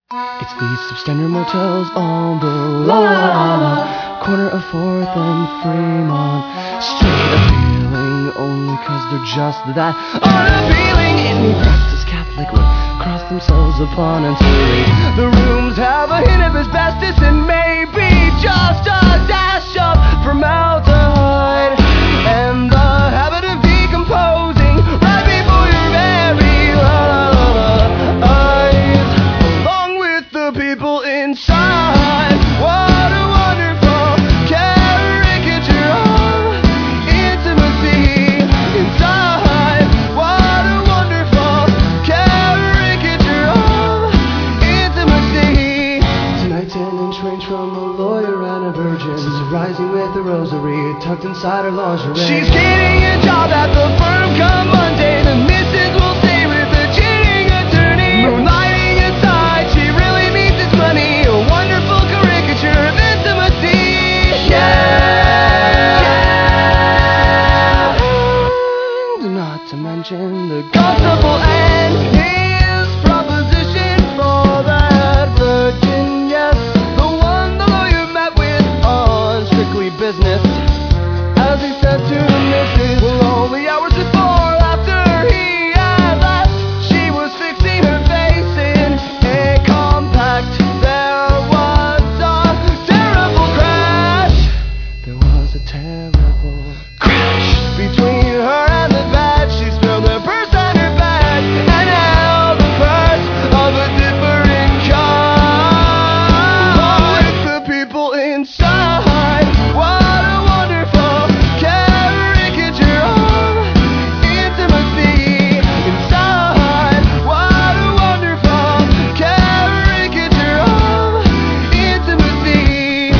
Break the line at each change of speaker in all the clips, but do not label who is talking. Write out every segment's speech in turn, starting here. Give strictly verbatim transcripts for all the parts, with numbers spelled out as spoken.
It's the substandard motels on the la la la la corner of fourth and Fremont Street. Appealing only cause they're just that unappealing. Any practice Catholic would cross themselves upon entirely. The rooms have a hint of asbestos and maybe just a dash of formaldehyde, and the habit of decomposing right before your very la la la la eyes, along with the people inside. What a wonderful caricature of intimacy inside. What a wonderful caricature of intimacy. Tonight's an inch range from a lawyer and a virgin, rising with a rosary tucked inside her lingerie. She's getting a job at the firm come Monday. The missus will stay with the cheating attorney. Moonlighting inside, she really needs his money. A wonderful caricature of intimacy. Yeah, yeah. And not to mention the constable and his proposition for that virgin. Yes, the one the lawyer met with on Strictly Business. As he said to the missus, well, only hours before, after he had left, she was fixing her face in a compact. There was a terrible crash. There was a terrible crash between her and the bed. She spilled her purse and her bag and held the purse of a different kind, along with the people inside. What a wonderful caricature of intimacy inside. What a wonderful caricature of intimacy.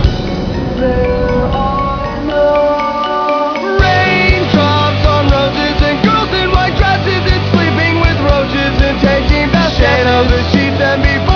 There are no raindrops on roses and girls in white dresses and sleeping with roaches and taking baths. Shade of the sheets and before